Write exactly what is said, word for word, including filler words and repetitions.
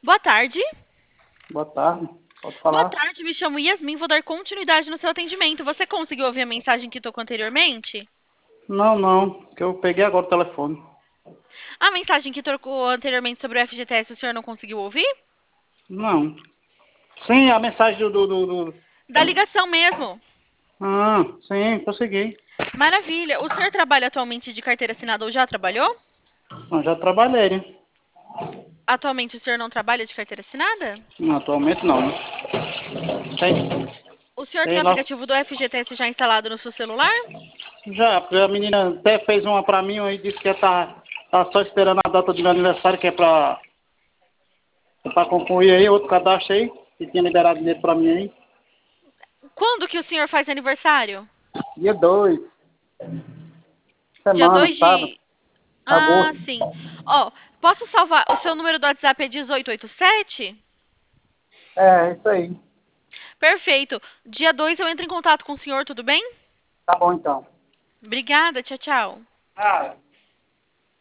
Boa tarde. Boa tarde, pode Boa falar? tarde, me chamo Yasmin, vou dar continuidade no seu atendimento. Você conseguiu ouvir a mensagem que tocou anteriormente? Não, não, que eu peguei agora o telefone. A mensagem que tocou anteriormente sobre o F G T S, o senhor não conseguiu ouvir? Não. Sim, a mensagem do, do, do, do- Da ligação mesmo. Ah, sim, consegui. Maravilha. O senhor trabalha atualmente de carteira assinada ou já trabalhou? Não, já trabalhei, né? Atualmente o senhor não trabalha de carteira assinada? Não, atualmente não, né? Tem, O senhor tem o tem lá. aplicativo do F G T S já instalado no seu celular? Já, a menina até fez uma pra mim e disse que tá, tá só esperando a data do meu aniversário, que é pra, é pra concluir aí, outro cadastro aí, que tinha liberado dinheiro pra mim aí. Quando que o senhor faz aniversário? Dia dois, Dia semana, dois sábado, de... Ah, agosto. sim. Ó, posso salvar... O seu número do WhatsApp é dezoito oitenta e sete? É, isso aí. Perfeito. Dia dois eu entro em contato com o senhor, tudo bem? Tá bom então. Obrigada, tchau, tchau. Ah,